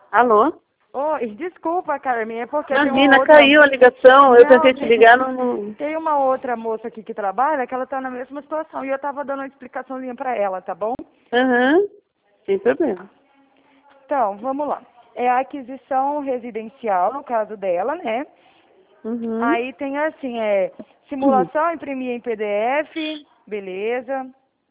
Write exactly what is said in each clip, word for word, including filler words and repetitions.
Alô? Oi, desculpa, Carmen, é porque tem uma Imagina, outra... caiu a ligação, eu Não, tentei te tem... ligar, não... não- tem uma outra moça aqui que trabalha que ela tá na mesma situação e eu tava dando uma explicaçãozinha pra ela, tá bom? Aham, sem problema. Então, vamos lá. É a aquisição residencial, no caso dela, né? Uhum. Aí tem assim, é simulação, imprimir em P D F, beleza.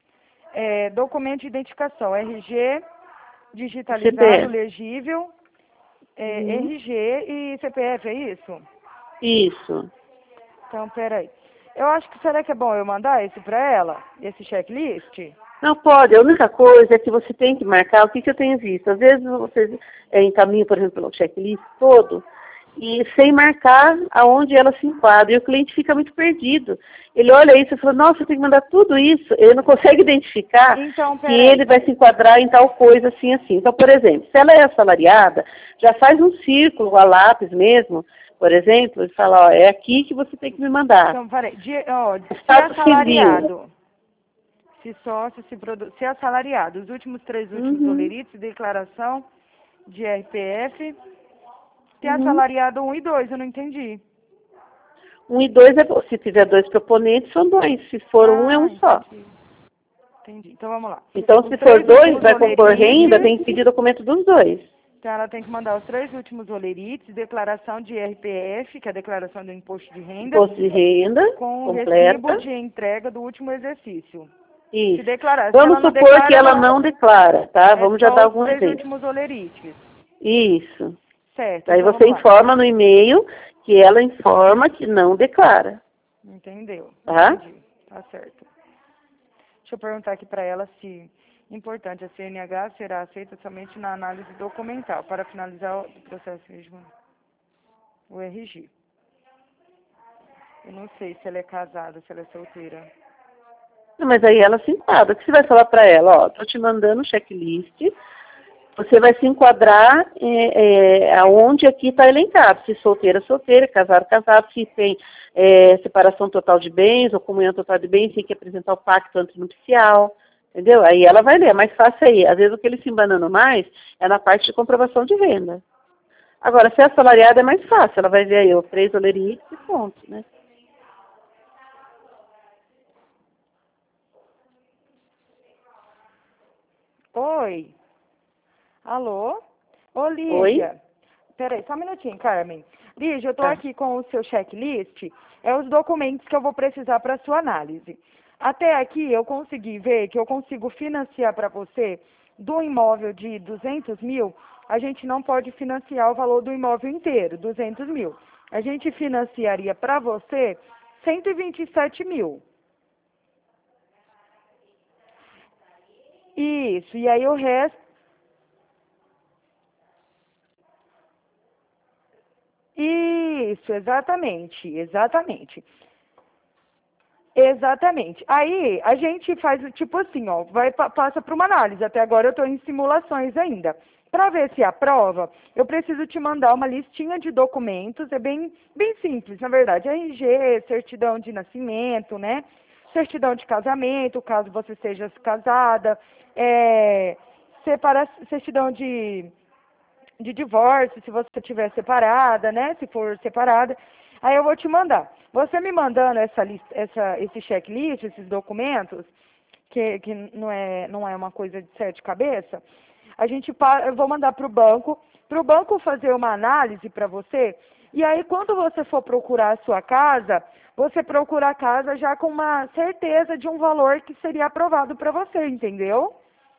É, documento de identificação, R G, digitalizado, C P F. legível, é, Uhum. R G e C P F, é isso? Isso. Então, peraí. Eu acho que, será que é bom eu mandar esse pra ela? Esse checklist? Não pode, a única coisa é que você tem que marcar o que, que eu tenho visto. Às vezes você é, encaminha, por exemplo, pelo checklist todo, e sem marcar aonde ela se enquadra. E o cliente fica muito perdido. Ele olha isso e fala, nossa, eu tenho que mandar tudo isso. Ele não consegue identificar Então, que peraí. ele vai se enquadrar em tal coisa assim, assim. Então, por exemplo, se ela é assalariada, já faz um círculo a lápis mesmo, por exemplo, e fala, ó, é aqui que você tem que me mandar. Então, peraí. De, ó, se Estado civil. assalariado, se sócio, se produ... se assalariado, os últimos três últimos Uhum, olerites, declaração de R P F, se uhum. assalariado um e dois, eu não entendi. Um e dois, é, se tiver dois proponentes, são dois. Se for um, é Ah, um só. entendi. Entendi. Então, vamos lá. Então, Os se for três dois, últimos vai compor renda, olerites, tem que pedir documento dos dois. então ela tem que mandar os três últimos olerites, declaração de R P F, que é a declaração do imposto de renda, Imposto de renda, com o recibo completa. de entrega do último exercício. Se Isso. declarar, se ela Vamos não supor que declara, ela não, não declara, tá? é Vamos já só dar os algum três exemplo. últimos olerites. Isso. Certo, Aí então você vamos lá. informa no e-mail que ela informa que não declara, Entendeu? tá? Entendi. Tá certo. Deixa eu perguntar aqui para ela se, importante, a C N H será aceita somente na análise documental para finalizar o processo mesmo, o R G. Eu não sei se ela é casada, se ela é solteira. Não, mas aí ela se enquadra. O que você vai falar para ela? Ó, tô te mandando um checklist. Você vai se enquadrar é, é, aonde aqui está elencado. Se solteira, solteira, casado, casado. Se tem é, separação total de bens ou comunhão total de bens, tem que apresentar o pacto antinupcial. Entendeu? Aí ela vai ler. É mais fácil aí. Às vezes o que ele se embanando mais é na parte de comprovação de renda. Agora, se é assalariada é mais fácil. Ela vai ver aí os três olerites e ponto, né? Oi? Alô? Ô, Oi? Lígia. Peraí, só um minutinho, Carmen. Lígia, eu tô Tá. aqui com o seu checklist. É os documentos que eu vou precisar para sua análise. Até aqui eu consegui ver que eu consigo financiar para você do imóvel de duzentos mil. A gente não pode financiar o valor do imóvel inteiro, duzentos mil. A gente financiaria para você cento e vinte e sete mil. Isso, e aí o resto. Isso, exatamente, exatamente. Exatamente. Aí a gente faz o tipo assim, ó, vai pa- passa para uma análise. Até agora eu estou em simulações ainda. Para ver se aprova, eu preciso te mandar uma listinha de documentos. É bem, bem simples, na verdade. R G, certidão de nascimento, né? Certidão de casamento, caso você seja casada. É, separa, certidão de de divórcio, se você estiver separada, né? Se for separada. Aí eu vou te mandar. Você me mandando essa lista, essa, esse checklist, esses documentos, que, que não, é, não é uma coisa de sete cabeça, a gente pa- eu vou mandar para o banco, para o banco fazer uma análise para você, e aí quando você for procurar a sua casa, você procura a casa já com uma certeza de um valor que seria aprovado para você, entendeu?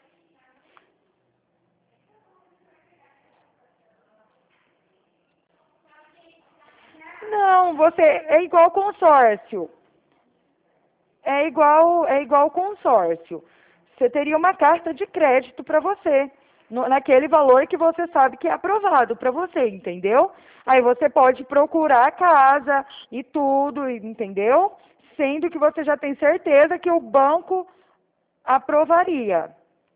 Não, você é igual consórcio. É igual, é igual consórcio. Você teria uma carta de crédito para você, no- naquele valor que você sabe que é aprovado para você, entendeu? Aí você pode procurar a casa e tudo, entendeu? Sendo que você já tem certeza que o banco aprovaria.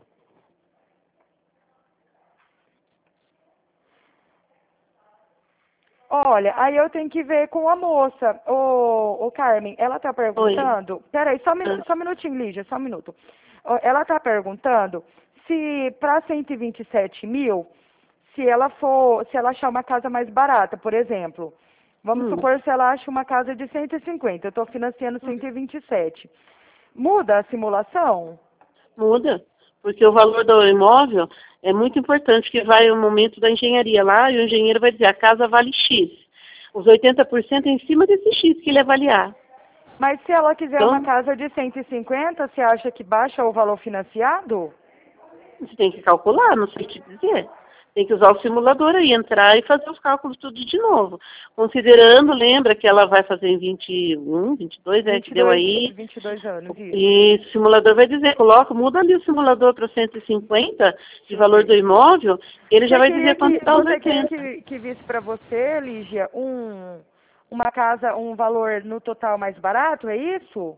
Olha, aí eu tenho que ver com a moça, ô, ô Carmen, ela está Oi. perguntando, peraí, só, um minu- Ah, só um minutinho, Lígia, só um minuto. Ó, ela está perguntando se para cento e vinte e sete mil, se ela for, se ela achar uma casa mais barata, por exemplo. Vamos Hum. supor se ela acha uma casa de cento e cinquenta, eu estou financiando cento e vinte e sete. Muda a simulação? Muda, porque o valor do imóvel é muito importante, que vai o momento da engenharia lá, e o engenheiro vai dizer, a casa vale X. Os oitenta por cento é em cima desse X que ele avaliar. Mas se ela quiser Então, uma casa de cento e cinquenta, você acha que baixa o valor financiado? você tem que calcular, não sei te dizer. Tem que usar o simulador aí, entrar e fazer os cálculos tudo de novo. Considerando, lembra que ela vai fazer em vinte e um, vinte e dois, é que deu aí. vinte e dois anos, isso. E o simulador vai dizer, coloca, muda ali o simulador para cento e cinquenta de valor do imóvel, ele já Você vai queria dizer quanto que, está os você queria oitenta. que, que visse para você, Lígia, um, uma casa, um valor no total mais barato, é isso?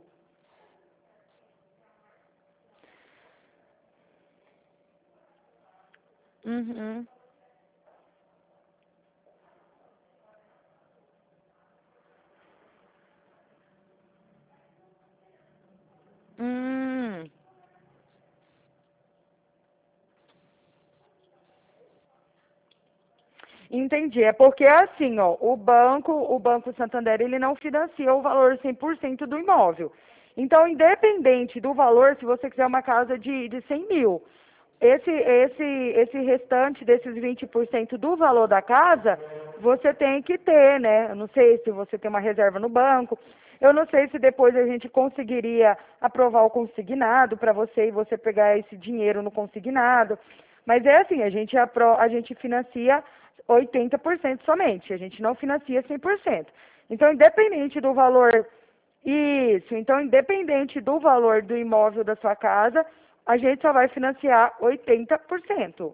Uhum. Hum. Entendi. É porque assim, ó, o banco, o Banco Santander, ele não financia o valor cem por cento do imóvel. Então, independente do valor, se você quiser uma casa de, de cem mil, esse, esse, esse restante desses vinte por cento do valor da casa, você tem que ter, né? Eu não sei se você tem uma reserva no banco, eu não sei se depois a gente conseguiria aprovar o consignado para você e você pegar esse dinheiro no consignado. Mas é assim, a gente, apro a gente financia oitenta por cento somente, a gente não financia cem por cento. Então, independente do valor, isso, então, independente do valor do imóvel da sua casa, a gente só vai financiar oitenta por cento.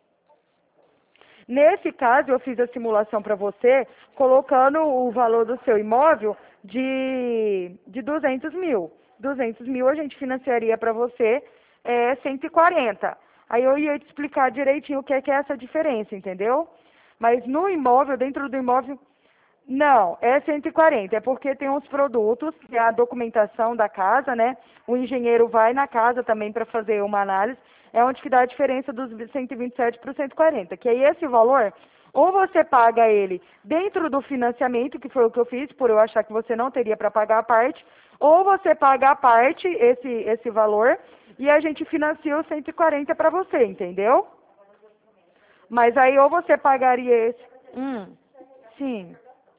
Nesse caso, eu fiz a simulação para você, colocando o valor do seu imóvel de, de duzentos mil. duzentos mil a gente financiaria para você é, cento e quarenta. Aí eu ia te explicar direitinho o que é, que é essa diferença, entendeu? Mas no imóvel, dentro do imóvel, não, é cento e quarenta, é porque tem uns produtos, que é a documentação da casa, né? O engenheiro vai na casa também para fazer uma análise, é onde que dá a diferença dos cento e vinte e sete para os cento e quarenta, que aí esse valor, ou você paga ele dentro do financiamento, que foi o que eu fiz, por eu achar que você não teria para pagar a parte, ou você paga a parte, esse, esse valor, e a gente financia os cento e quarenta para você, entendeu? Mas aí ou você pagaria esse... Hum, sim.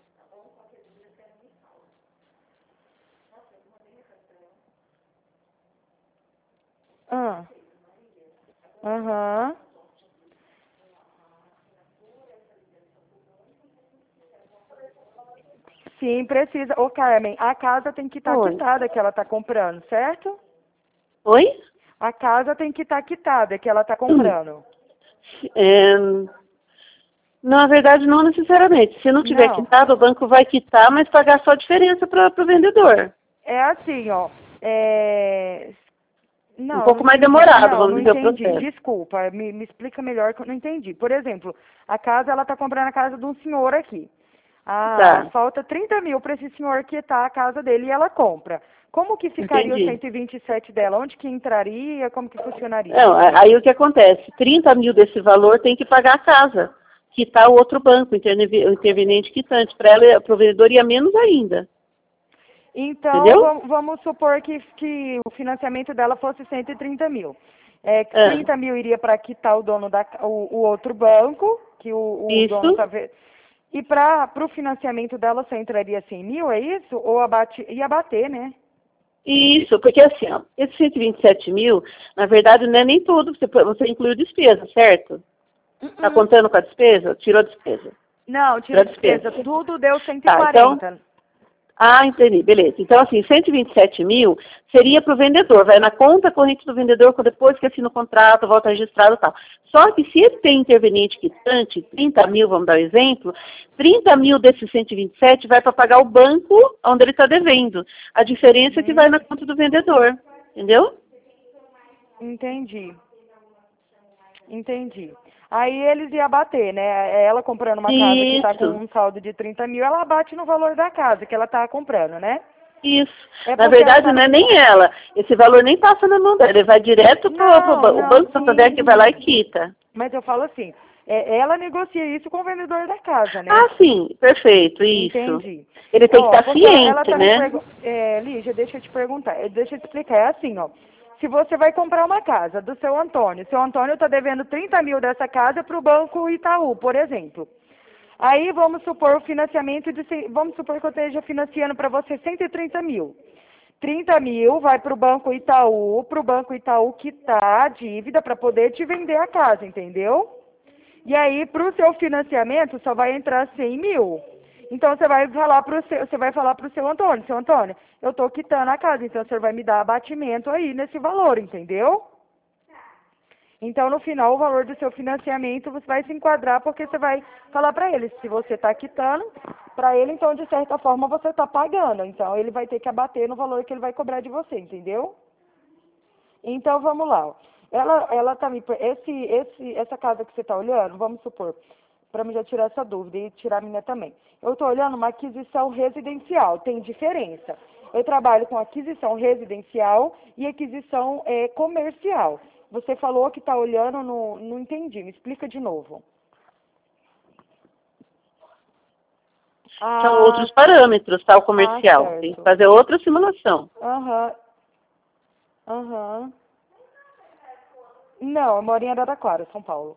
Ah. Aham. Sim, precisa. Ô, Carmen, a casa tem que estar Oi. quitada que ela está comprando, certo? Oi? A casa tem que estar quitada que ela está comprando. É, na verdade, não necessariamente. Se não tiver Não. quitado, o banco vai quitar, mas pagar só a diferença para o vendedor. É assim, ó. É... Não, Um eu pouco não mais entendi. demorado, Não, vamos não dizer, o entendi. processo. Desculpa, me, me explica melhor que eu não entendi. Por exemplo, a casa, ela está comprando a casa de um senhor aqui. Ah, Tá, falta trinta mil para esse senhor quitar a casa dele e ela compra. Como que ficaria o entendi. cento e vinte e sete dela? Onde que entraria? Como que funcionaria? Não, a- aí o que acontece? trinta mil desse valor tem que pagar a casa, quitar o outro banco, o interne- o interveniente quitante. Para ela, para o vendedor, ia menos ainda. Então, Entendeu? vamos, vamos supor que, que o financiamento dela fosse cento e trinta mil. É, que Ah, trinta mil iria para quitar o dono da ca- o, o outro banco, que o, o dono isso. está vendo. E para o financiamento dela só entraria cem mil, é isso? Ou abate, ia bater, né? Isso, porque assim, ó, esse cento e vinte e sete mil, na verdade, não é nem tudo, você, você incluiu despesa, certo? Está Uh-uh. contando com a despesa? Tirou a despesa. Não, Tirou tira a despesa. despesa. Tudo deu cento e Tá, então, quarenta. ah, entendi, beleza. Então, assim, cento e vinte e sete mil seria para o vendedor, vai na conta corrente do vendedor, depois que assina o contrato, volta registrado e tal. Só que se ele tem interveniente quitante, trinta mil, vamos dar um exemplo, trinta mil desses cento e vinte e sete vai para pagar o banco onde ele está devendo. A diferença é que vai Uhum. na conta do vendedor, entendeu? Entendi. Entendi. Aí eles iam bater, né? Ela comprando uma casa que está com Isso, um saldo de trinta mil, ela bate no valor da casa que ela está comprando, né? isso. É Na porque ela verdade, tá... não é nem ela. Esse valor nem passa na mão dela, ele vai direto para o Não, não, Banco Santander sim, que vai lá e sim. quita. Mas eu falo assim, É, ela negocia isso com o vendedor da casa, né? Ah, sim, perfeito, isso. Entendi. Ele tem Ó, que estar porque ela, ciente, ela tá me né? pergu- é, Lígia, deixa eu te perguntar, é, deixa eu te explicar, é assim, ó. Se você vai comprar uma casa do seu Antônio, seu Antônio está devendo trinta mil dessa casa para o Banco Itaú, por exemplo. Aí vamos supor o financiamento de, cem- vamos supor que eu esteja financiando para você cento e trinta mil. trinta mil vai para o Banco Itaú, para o Banco Itaú quitar a dívida para poder te vender a casa, entendeu? E aí, para o seu financiamento, só vai entrar cem mil. Então, você vai falar para o seu, você vai falar para o seu Antônio, seu Antônio, eu estou quitando a casa, então o senhor vai me dar abatimento aí nesse valor, entendeu? Então, no final, o valor do seu financiamento você vai se enquadrar, porque você vai falar para ele, se você está quitando, para ele, então, de certa forma, você está pagando. Então, ele vai ter que abater no valor que ele vai cobrar de você, entendeu? Então, vamos lá. Ó. Ela, ela tá me, esse, esse, essa casa que você está olhando, vamos supor, para mim já tirar essa dúvida e tirar a minha também. Eu estou olhando uma aquisição residencial, tem diferença. Eu trabalho com aquisição residencial e aquisição é, comercial. Você falou que está olhando, no, não entendi, me explica de novo. São Ah, outros parâmetros, tá? O ah, comercial. certo. Tem que fazer outra simulação. Aham, aham. Não, eu moro em Araraquara, São Paulo.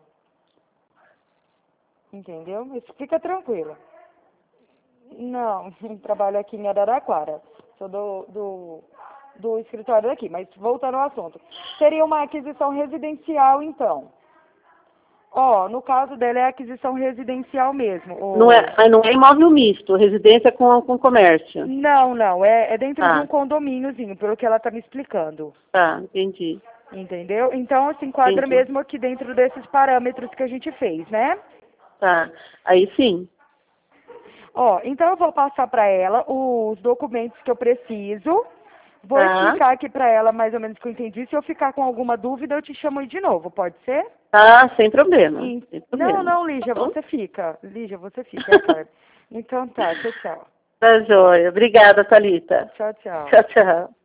Entendeu? Isso fica tranquilo. Não, trabalho aqui em Araraquara. Sou do, do, do escritório daqui, mas voltando ao assunto. Seria uma aquisição residencial, então. Ó, no caso dela é aquisição residencial mesmo. o- Não é, mas não é imóvel misto, residência com, com comércio. Não, não, é, é dentro de um Tá, condomíniozinho, pelo que ela está me explicando. tá, entendi. Entendeu? Então, se enquadra Entendi. mesmo aqui dentro desses parâmetros que a gente fez, né? Tá. Aí sim. Ó, então eu vou passar para ela os documentos que eu preciso. Vou Tá. explicar aqui para ela mais ou menos o que eu entendi. Se eu ficar com alguma dúvida, eu te chamo aí de novo, pode ser? Tá, sem problema. E- Sem Não, problema. não, Lígia, Tá bom? você fica. Lígia, você fica, é a Carmen. Então tá, tchau, tchau. Tá joia. Obrigada, Thalita. Tchau, tchau. Tchau, tchau.